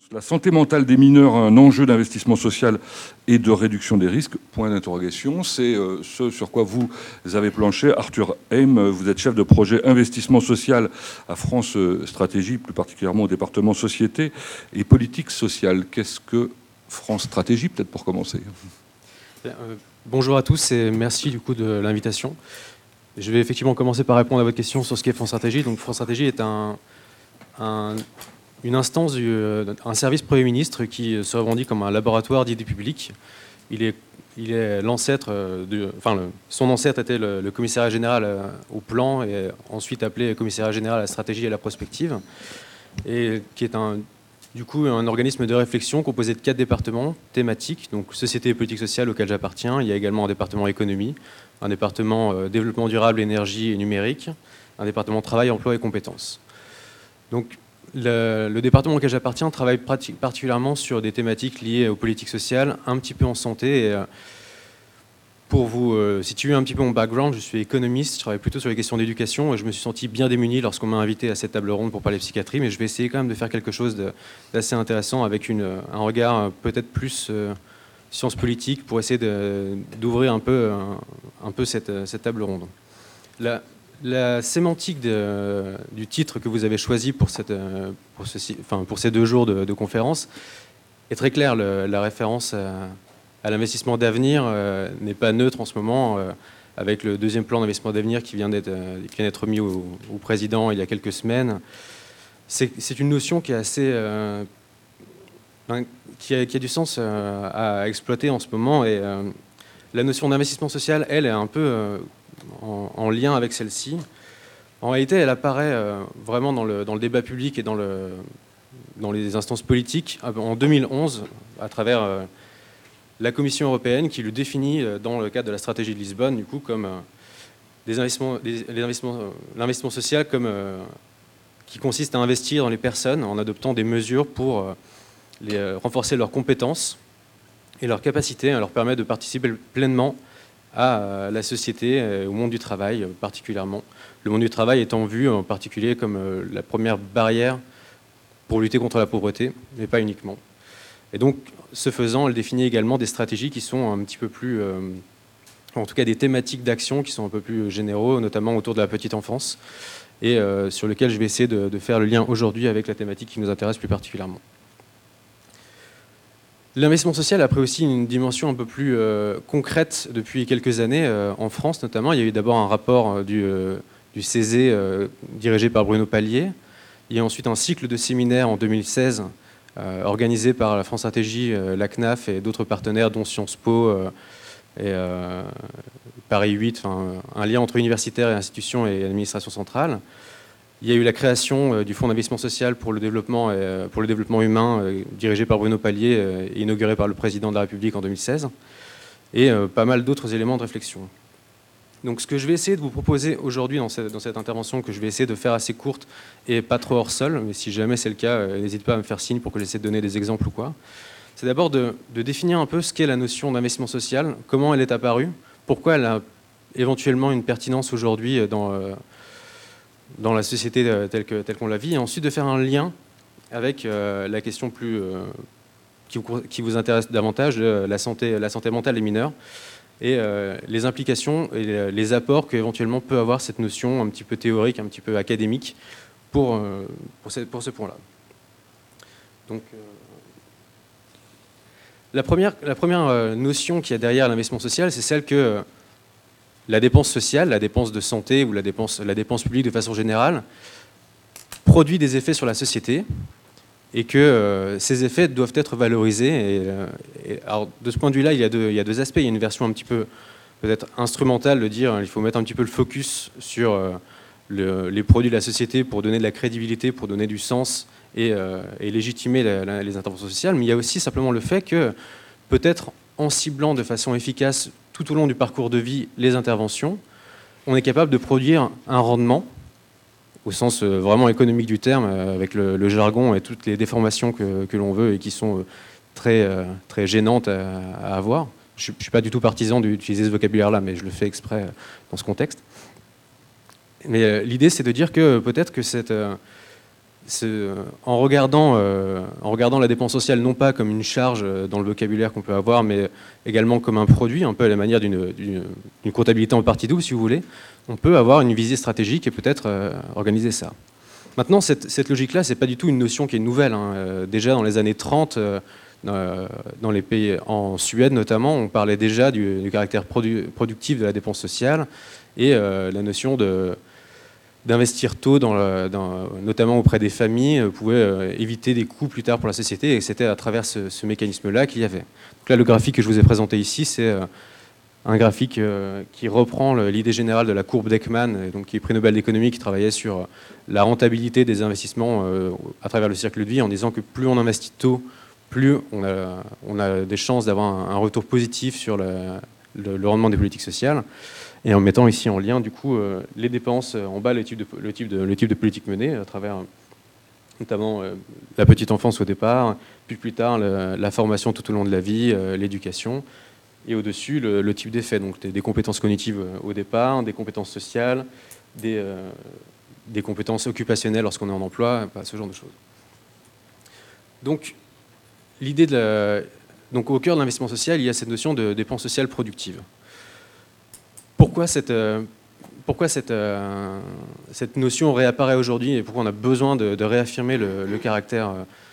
La santé mentale des mineurs, un enjeu d'investissement social et de réduction des risques, point d'interrogation. C'est ce sur quoi vous avez planché. Arthur Heim, vous êtes chef de projet investissement social à France Stratégie, plus particulièrement au département société et politique sociale. Qu'est-ce que France Stratégie, peut-être pour commencer? Bonjour à tous et merci du coup de l'invitation. Je vais effectivement commencer par répondre à votre question sur ce qu'est France Stratégie. Donc France Stratégie est une instance, un service Premier ministre qui se revendique comme un laboratoire d'idées publiques. Il est l'ancêtre, son ancêtre était le commissariat général au plan et ensuite appelé commissariat général à la stratégie et à la prospective, et qui est du coup un organisme de réflexion composé de 4 départements thématiques, donc société et politique sociale auquel j'appartiens. Il y a également un département économie, un département développement durable, énergie et numérique, un département travail, emploi et compétences. Donc le département auquel j'appartiens travaille particulièrement sur des thématiques liées aux politiques sociales, un petit peu en santé. Et pour vous situer un petit peu mon background, je suis économiste, je travaille plutôt sur les questions d'éducation et je me suis senti bien démuni lorsqu'on m'a invité à cette table ronde pour parler psychiatrie, mais je vais essayer quand même de faire quelque chose d'assez intéressant avec un regard peut-être plus sciences politiques pour essayer d'ouvrir un peu cette table ronde. La sémantique du titre que vous avez choisi pour ces 2 jours de conférence est très claire. La référence à l'investissement d'avenir n'est pas neutre en ce moment, avec le 2e plan d'investissement d'avenir qui vient d'être mis au président il y a quelques semaines. C'est une notion qui est assez... qui a du sens à exploiter en ce moment. Et la notion d'investissement social, elle, est un peu en lien avec celle-ci. En réalité, elle apparaît vraiment dans le débat public et dans les instances politiques en 2011, à travers la Commission européenne, qui le définit dans le cadre de la stratégie de Lisbonne, du coup, comme l'investissement social qui consiste à investir dans les personnes en adoptant des mesures pour renforcer leurs compétences et leurs capacités, leur permettre de participer pleinement à la société, au monde du travail particulièrement. Le monde du travail étant vu en particulier comme la première barrière pour lutter contre la pauvreté, mais pas uniquement. Et donc, ce faisant, elle définit également des stratégies qui sont un petit peu plus... en tout cas des thématiques d'action qui sont un peu plus généraux, notamment autour de la petite enfance, et sur lesquelles je vais essayer de faire le lien aujourd'hui avec la thématique qui nous intéresse plus particulièrement. L'investissement social a pris aussi une dimension un peu plus concrète depuis quelques années, en France notamment. Il y a eu d'abord un rapport du CESE dirigé par Bruno Palier. Il y a ensuite un cycle de séminaires en 2016 organisé par la France Stratégie, la CNAF et d'autres partenaires dont Sciences Po et Paris 8, un lien entre universitaires et institutions et administration centrale. Il y a eu la création du Fonds d'investissement social pour le développement humain, dirigé par Bruno Palier et inauguré par le président de la République en 2016, et pas mal d'autres éléments de réflexion. Donc ce que je vais essayer de vous proposer aujourd'hui dans cette intervention, que je vais essayer de faire assez courte et pas trop hors sol, mais si jamais c'est le cas, n'hésitez pas à me faire signe pour que j'essaie de donner des exemples ou quoi, c'est d'abord de définir un peu ce qu'est la notion d'investissement social, comment elle est apparue, pourquoi elle a éventuellement une pertinence aujourd'hui dans la société telle qu'on la vit, et ensuite de faire un lien avec la question qui vous intéresse davantage, la santé mentale des mineurs, et les implications et les apports qu'éventuellement peut avoir cette notion un petit peu théorique, un petit peu académique pour ce point-là. Donc, la première notion qu'il y a derrière l'investissement social, c'est celle que la dépense sociale, la dépense de santé ou la dépense publique de façon générale produit des effets sur la société et que ces effets doivent être valorisés. Alors, de ce point de vue-là, il y a 2 aspects. Il y a une version un petit peu peut-être instrumentale de dire il faut mettre un petit peu le focus sur les produits de la société pour donner de la crédibilité, pour donner du sens et légitimer les interventions sociales. Mais il y a aussi simplement le fait que peut-être en ciblant de façon efficace tout au long du parcours de vie les interventions, on est capable de produire un rendement, au sens vraiment économique du terme, avec le jargon et toutes les déformations que l'on veut et qui sont très, très gênantes à avoir. Je ne suis pas du tout partisan d'utiliser ce vocabulaire-là, mais je le fais exprès dans ce contexte. Mais l'idée, c'est de dire que peut-être que en regardant la dépense sociale non pas comme une charge dans le vocabulaire qu'on peut avoir, mais également comme un produit, un peu à la manière d'une comptabilité en partie double, si vous voulez, on peut avoir une visée stratégique et peut-être organiser ça. Maintenant, cette logique-là, c'est pas du tout une notion qui est nouvelle. Déjà dans les années 30, dans les pays, en Suède notamment, on parlait déjà du caractère productif de la dépense sociale et la notion d'investir tôt, notamment auprès des familles, pouvait éviter des coûts plus tard pour la société, et c'était à travers ce mécanisme-là qu'il y avait. Donc là, le graphique que je vous ai présenté ici, c'est un graphique qui reprend l'idée générale de la courbe d'Ekman, donc qui est prix Nobel d'économie, qui travaillait sur la rentabilité des investissements à travers le cercle de vie, en disant que plus on investit tôt, plus on a des chances d'avoir un retour positif sur le rendement des politiques sociales. Et en mettant ici en lien, du coup, les dépenses, en bas, le type de politique menée, à travers notamment la petite enfance au départ, puis plus tard la formation tout au long de la vie, l'éducation, et au-dessus, le type d'effet, donc des compétences cognitives au départ, des compétences sociales, des compétences occupationnelles lorsqu'on est en emploi, ce genre de choses. Donc, donc au cœur de l'investissement social, il y a cette notion de dépense sociale productive. Pourquoi cette notion réapparaît aujourd'hui et pourquoi on a besoin de réaffirmer le caractère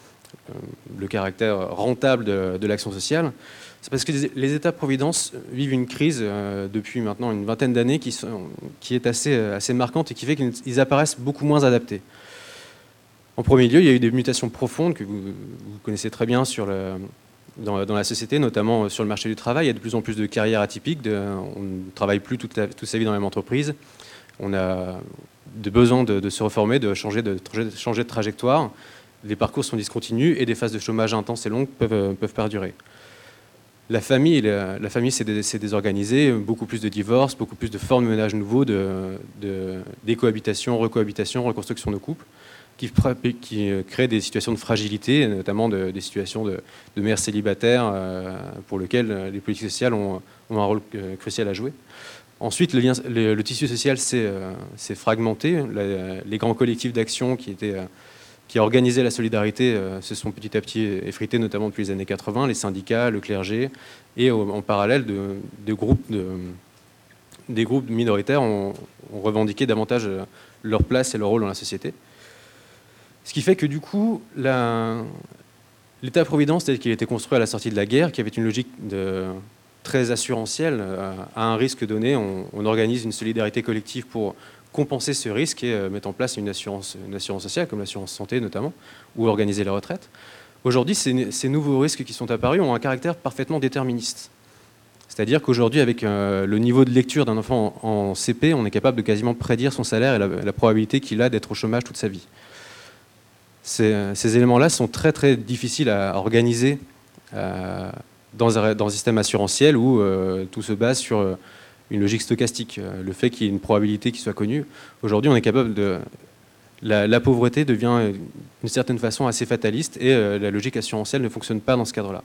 rentable de l'action sociale? C'est parce que les États-providence vivent une crise depuis maintenant une vingtaine d'années qui est assez marquante et qui fait qu'ils apparaissent beaucoup moins adaptés. En premier lieu, il y a eu des mutations profondes que vous connaissez très bien dans la société, notamment sur le marché du travail. Il y a de plus en plus de carrières atypiques. On ne travaille plus toute sa vie dans la même entreprise. On a besoin de se reformer, de changer de trajectoire. Les parcours sont discontinus et des phases de chômage intenses et longues peuvent perdurer. La famille s'est désorganisée, beaucoup plus de divorces, beaucoup plus de formes de ménages nouveaux, décohabitation, recohabitation, reconstruction de couples, qui créent des situations de fragilité, notamment des situations de mères célibataires pour lesquelles les politiques sociales ont un rôle crucial à jouer. Ensuite, le tissu social s'est fragmenté. Les grands collectifs d'action qui organisaient la solidarité se sont petit à petit effrités, notamment depuis les années 80, les syndicats, le clergé, et en parallèle, des groupes minoritaires ont revendiqué davantage leur place et leur rôle dans la société. Ce qui fait que du coup, l'État-providence tel qu'il a été construit à la sortie de la guerre, qui avait une logique très assurantielle, à un risque donné, on organise une solidarité collective pour compenser ce risque et mettre en place une assurance sociale, comme l'assurance santé notamment, ou organiser la retraite. Aujourd'hui, ces nouveaux risques qui sont apparus ont un caractère parfaitement déterministe. C'est-à-dire qu'aujourd'hui, avec le niveau de lecture d'un enfant en CP, on est capable de quasiment prédire son salaire et la probabilité qu'il a d'être au chômage toute sa vie. Ces éléments-là sont très très difficiles à organiser dans un système assurantiel où tout se base sur une logique stochastique, le fait qu'il y ait une probabilité qui soit connue. Aujourd'hui, on est capable de... La pauvreté devient d'une certaine façon assez fataliste et la logique assurantielle ne fonctionne pas dans ce cadre-là.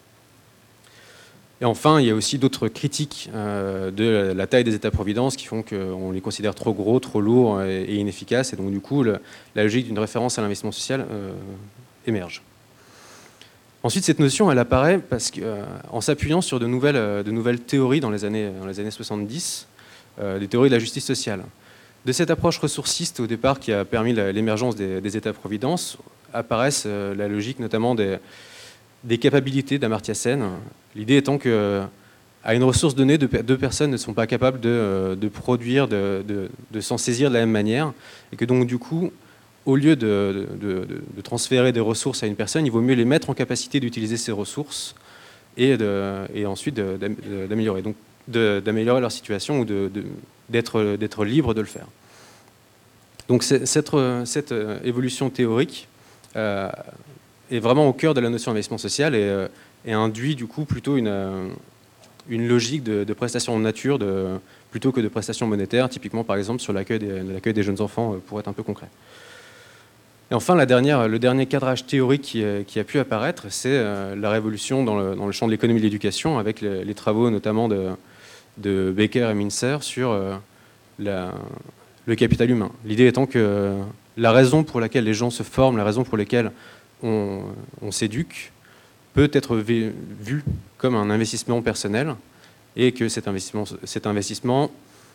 Et enfin, il y a aussi d'autres critiques de la taille des États-providence qui font qu'on les considère trop gros, trop lourds et inefficaces. Et donc, du coup, la logique d'une référence à l'investissement social émerge. Ensuite, cette notion, elle apparaît parce en s'appuyant sur de nouvelles théories dans les années 70, des théories de la justice sociale. De cette approche ressourciste, au départ, qui a permis l'émergence des États-providence, apparaissent la logique notamment des capacités d'Amartya Sen. L'idée étant qu'à une ressource donnée, deux personnes ne sont pas capables de produire, de s'en saisir de la même manière, et que donc du coup, au lieu de transférer des ressources à une personne, il vaut mieux les mettre en capacité d'utiliser ces ressources et ensuite d'améliorer leur situation ou d'être libre de le faire. Donc cette évolution théorique est vraiment au cœur de la notion d'investissement social et induit du coup plutôt une logique de prestation en nature plutôt que de prestations monétaires, typiquement par exemple sur l'accueil des jeunes enfants, pour être un peu concret. Et enfin, le dernier cadrage théorique qui a pu apparaître, c'est la révolution dans le champ de l'économie de l'éducation, avec les travaux notamment de Becker et Mincer sur le capital humain. L'idée étant que la raison pour laquelle les gens se forment, la raison pour laquelle on s'éduque, peut être vue comme un investissement personnel, et que cet investissement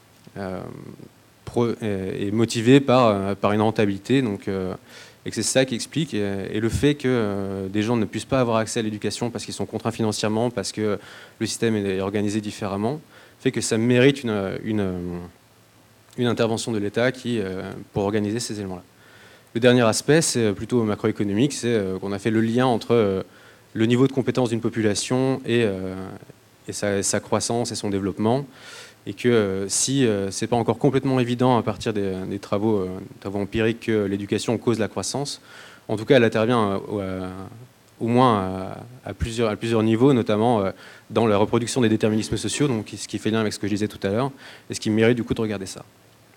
est motivé par une rentabilité, donc, et que c'est ça qui explique, et le fait que des gens ne puissent pas avoir accès à l'éducation parce qu'ils sont contraints financièrement, parce que le système est organisé différemment, fait que ça mérite une intervention de l'État pour organiser ces éléments-là. Le dernier aspect, c'est plutôt macroéconomique, c'est qu'on a fait le lien entre le niveau de compétence d'une population et sa croissance et son développement, et que si ce n'est pas encore complètement évident à partir des travaux empiriques que l'éducation cause la croissance, en tout cas elle intervient au moins à plusieurs niveaux, notamment dans la reproduction des déterminismes sociaux, donc ce qui fait lien avec ce que je disais tout à l'heure, et ce qui mérite du coup de regarder ça.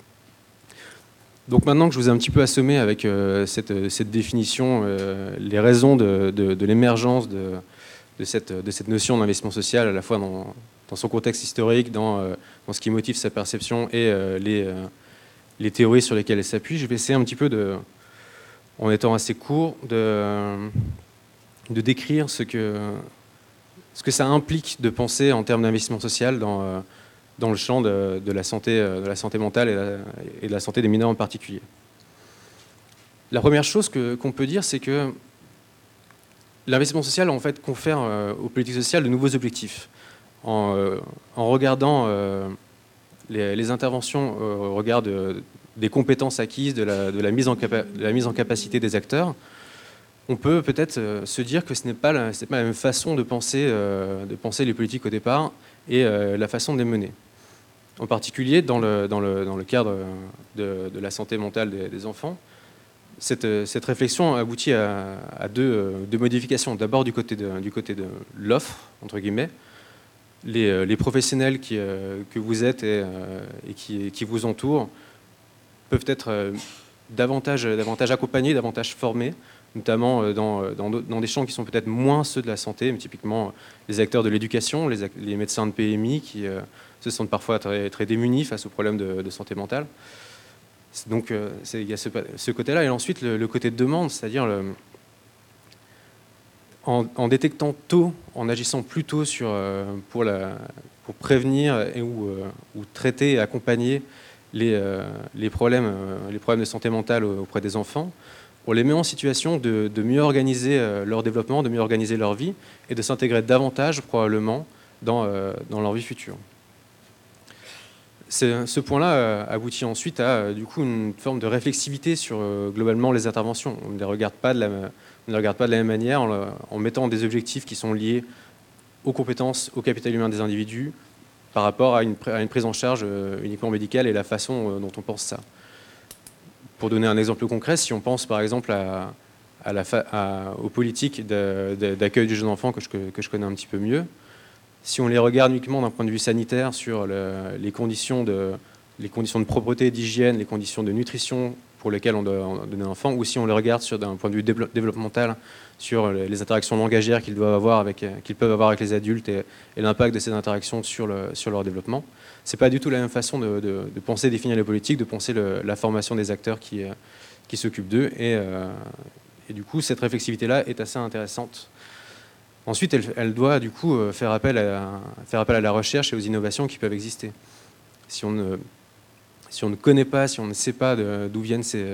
Donc maintenant que je vous ai un petit peu assommé avec cette définition, les raisons de l'émergence de cette notion d'investissement social, à la fois dans son contexte historique, dans ce qui motive sa perception et les théories sur lesquelles elle s'appuie, je vais essayer un petit peu, en étant assez court, de décrire ce que ça implique de penser en termes d'investissement social dans le champ de la santé mentale et de la santé des mineurs en particulier. La première chose qu'on peut dire, c'est que l'investissement social en fait confère aux politiques sociales de nouveaux objectifs. En regardant les interventions au regard des compétences acquises, de la mise en capacité des acteurs, on peut peut-être se dire que ce n'est pas la même façon de penser les politiques au départ et la façon de les mener. En particulier dans le cadre de la santé mentale des enfants, cette réflexion aboutit à deux modifications. D'abord du côté de l'offre, entre guillemets, les professionnels que vous êtes et qui vous entourent peuvent être davantage accompagnés, davantage formés, notamment dans des champs qui sont peut-être moins ceux de la santé, mais typiquement les acteurs de l'éducation, les médecins de PMI qui se sentent parfois très, très démunis face aux problèmes de santé mentale. Donc il y a ce côté-là, et ensuite le côté de demande, c'est-à-dire en détectant tôt, en agissant plus tôt pour prévenir ou traiter et accompagner les problèmes de santé mentale auprès des enfants, on les met en situation de mieux organiser leur développement, de mieux organiser leur vie et de s'intégrer davantage probablement dans leur vie future. Ce point-là aboutit ensuite à du coup une forme de réflexivité sur globalement les interventions. On ne les regarde pas de la même manière en mettant des objectifs qui sont liés aux compétences, au capital humain des individus par rapport à une prise en charge uniquement médicale et la façon dont on pense ça. Pour donner un exemple concret, si on pense par exemple aux politiques d'accueil du jeune enfant que je connais un petit peu mieux, si on les regarde uniquement d'un point de vue sanitaire sur les conditions de propreté, d'hygiène, les conditions de nutrition pour lesquelles on doit donner un enfant, ou si on les regarde d'un point de vue développemental sur les interactions langagières qu'ils peuvent avoir avec les adultes et l'impact de ces interactions sur leur développement, c'est pas du tout la même façon de penser, définir les politiques, de penser la formation des acteurs qui s'occupent d'eux, et du coup cette réflexivité-là est assez intéressante. Ensuite, elle doit du coup faire appel à la recherche et aux innovations qui peuvent exister. Si on ne connaît pas, si on ne sait pas d'où viennent ces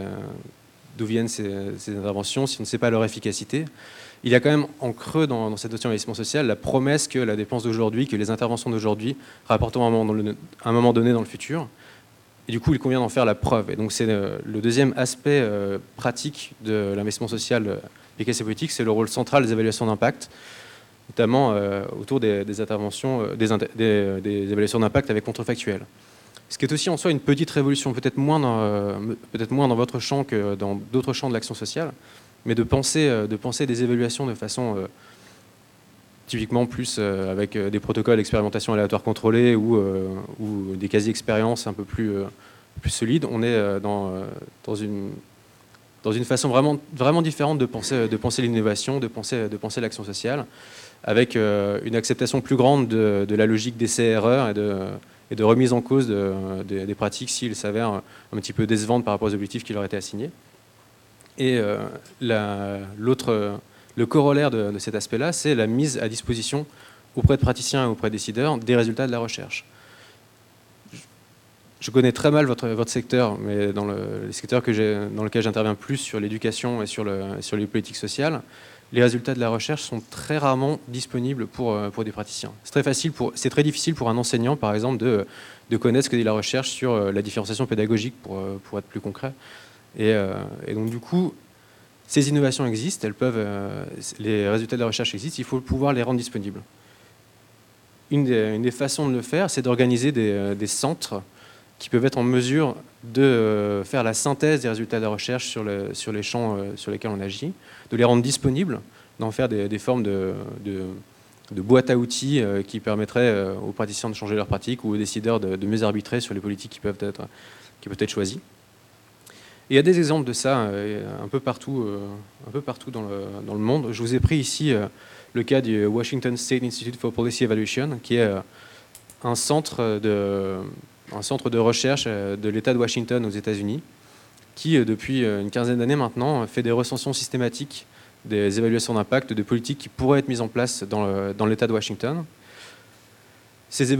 interventions, si on ne sait pas leur efficacité, il y a quand même en creux dans cette notion d'investissement social la promesse que la dépense d'aujourd'hui, que les interventions d'aujourd'hui rapporteront à un moment donné dans le futur. Et du coup, il convient d'en faire la preuve. Et donc, c'est le deuxième aspect pratique de l'investissement social appliqué à ces politiques, c'est le rôle central des évaluations d'impact, notamment autour des interventions, des évaluations d'impact avec contrefactuel. Ce qui est aussi en soi une petite révolution, peut-être moins dans votre champ que dans d'autres champs de l'action sociale, mais de penser des évaluations de façon typiquement plus avec des protocoles d'expérimentation aléatoire contrôlée ou des quasi-expériences un peu plus solides. On est dans une façon vraiment différente de penser l'innovation, de penser l'action sociale, avec une acceptation plus grande de la logique d'essai-erreur et de remise en cause des pratiques s'ils s'avèrent un petit peu décevantes par rapport aux objectifs qui leur étaient assignés. Et le corollaire de cet aspect-là, c'est la mise à disposition auprès de praticiens et auprès de décideurs des résultats de la recherche. Je connais très mal votre secteur, mais dans les secteurs dans lesquels j'interviens plus sur l'éducation et sur les politiques sociales, les résultats de la recherche sont très rarement disponibles pour des praticiens. C'est très difficile pour un enseignant, par exemple, de connaître ce que dit la recherche sur la différenciation pédagogique, pour être plus concret. Et donc, du coup, ces innovations existent, les résultats de la recherche existent, il faut pouvoir les rendre disponibles. Une des façons de le faire, c'est d'organiser des centres qui peuvent être en mesure de faire la synthèse des résultats de la recherche sur les champs sur lesquels on agit, de les rendre disponibles, d'en faire des formes de boîtes à outils qui permettraient aux praticiens de changer leur pratique ou aux décideurs de mieux arbitrer sur les politiques qui peuvent être choisies. Et il y a des exemples de ça un peu partout dans le monde. Je vous ai pris ici le cas du Washington State Institute for Policy Evaluation, qui est un centre de recherche de l'État de Washington aux États-Unis, qui, depuis une quinzaine d'années maintenant, fait des recensions systématiques des évaluations d'impact de politiques qui pourraient être mises en place dans l'État de Washington. Ces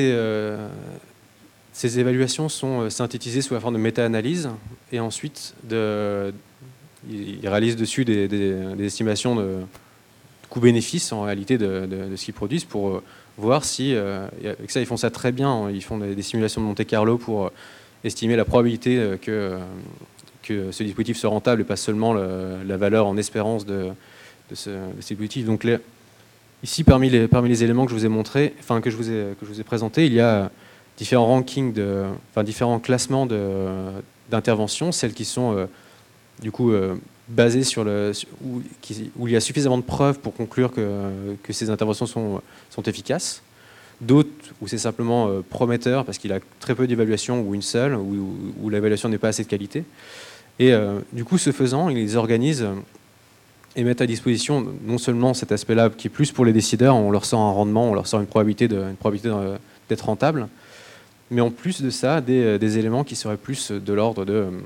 évaluations sont synthétisées sous la forme de méta-analyse, et ensuite, ils réalisent dessus des estimations de coûts-bénéfices, en réalité, de ce qu'ils produisent, pour voir si, avec ça ils font ça très bien, ils font des simulations de Monte-Carlo pour estimer la probabilité que ce dispositif soit rentable et pas seulement la valeur en espérance de ces dispositifs. Donc ici, parmi les éléments que je vous ai montrés, que je vous ai présentés, il y a différents rankings, différents classements d'interventions, celles qui sont du coup basées où il y a suffisamment de preuves pour conclure que ces interventions sont efficaces. D'autres où c'est simplement prometteur parce qu'il a très peu d'évaluation ou une seule, où l'évaluation n'est pas assez de qualité. Et du coup, ce faisant, ils organisent et mettent à disposition non seulement cet aspect-là qui est plus pour les décideurs, on leur sort un rendement, on leur sort une probabilité d'être rentable, mais en plus de ça, des éléments qui seraient plus de l'ordre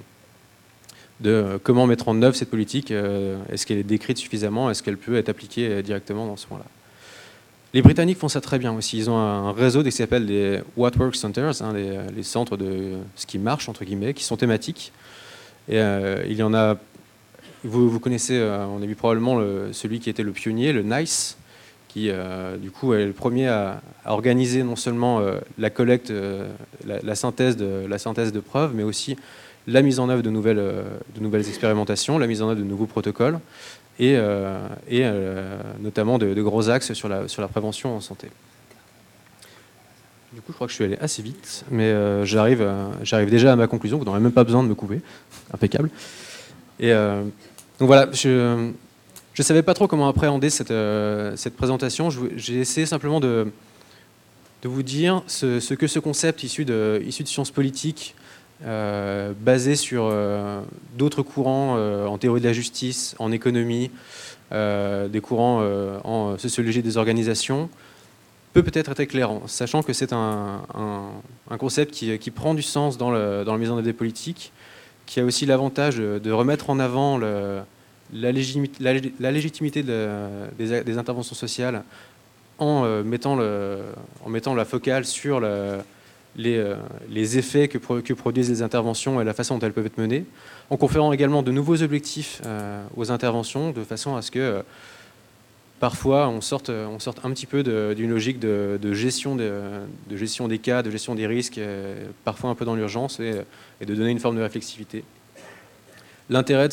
de comment mettre en œuvre cette politique, est-ce qu'elle est décrite suffisamment, est-ce qu'elle peut être appliquée directement dans ce moment-là. Les Britanniques font ça très bien aussi. Ils ont un réseau qui s'appelle les What Works Centers, les centres de ce qui marche, entre guillemets, qui sont thématiques. Et il y en a, vous connaissez, on a vu probablement celui qui était le pionnier, le NICE, qui du coup est le premier à organiser non seulement la collecte, la synthèse de preuves, mais aussi la mise en œuvre de nouvelles expérimentations, la mise en œuvre de nouveaux protocoles, et notamment de gros axes sur la prévention en santé. Du coup, je crois que je suis allé assez vite, mais j'arrive déjà à ma conclusion. Vous n'aurez même pas besoin de me couper. Impeccable. Et donc voilà, je ne savais pas trop comment appréhender cette présentation. J'ai essayé simplement de vous dire ce que ce concept issu de sciences politiques, basé sur d'autres courants en théorie de la justice, en économie, des courants en sociologie des organisations, peut-être être éclairant, sachant que c'est un concept qui prend du sens dans la mise en œuvre des politiques, qui a aussi l'avantage de remettre en avant la légitimité des interventions sociales en mettant la focale sur les effets que produisent les interventions et la façon dont elles peuvent être menées, en conférant également de nouveaux objectifs aux interventions, de façon à ce que parfois on sorte un petit peu d'une logique de gestion des cas, de gestion des risques, parfois un peu dans l'urgence, et de donner une forme de réflexivité. L'intérêt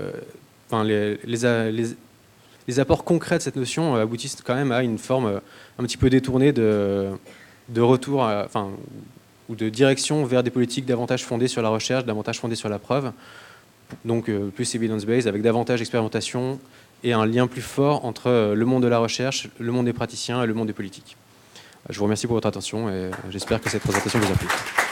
les apports concrets de cette notion aboutissent quand même à une forme un petit peu détournée de retour, ou de direction vers des politiques davantage fondées sur la recherche, davantage fondées sur la preuve, donc plus evidence-based, avec davantage d'expérimentation et un lien plus fort entre le monde de la recherche, le monde des praticiens et le monde des politiques. Je vous remercie pour votre attention et j'espère que cette présentation vous a plu.